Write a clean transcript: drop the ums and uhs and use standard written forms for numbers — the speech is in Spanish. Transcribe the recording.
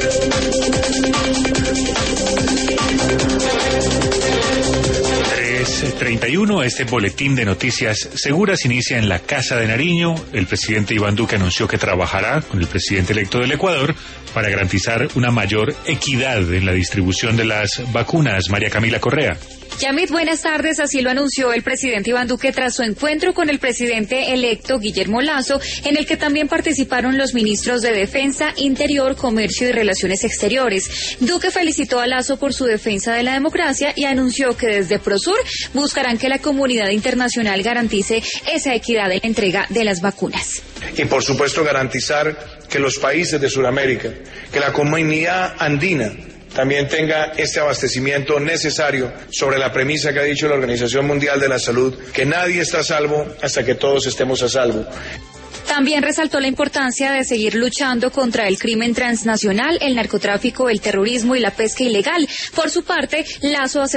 ...3:31, este boletín de noticias seguras inicia en la Casa de Nariño. El presidente Iván Duque anunció que trabajará con el presidente electo del Ecuador para garantizar una mayor equidad en la distribución de las vacunas. María Camila Correa. Yamit, buenas tardes. Así lo anunció el presidente Iván Duque tras su encuentro con el presidente electo Guillermo Lasso, en el que también participaron los ministros de Defensa, Interior, Comercio y Relaciones Exteriores. Duque felicitó a Lasso por su defensa de la democracia y anunció que desde Prosur buscarán que la comunidad internacional garantice esa equidad en la entrega de las vacunas. Y por supuesto garantizar que los países de Sudamérica, que la comunidad andina también tenga este abastecimiento necesario sobre la premisa que ha dicho la Organización Mundial de la Salud, que nadie está a salvo hasta que todos estemos a salvo. También resaltó la importancia de seguir luchando contra el crimen transnacional, el narcotráfico, el terrorismo y la pesca ilegal. Por su parte, Lasso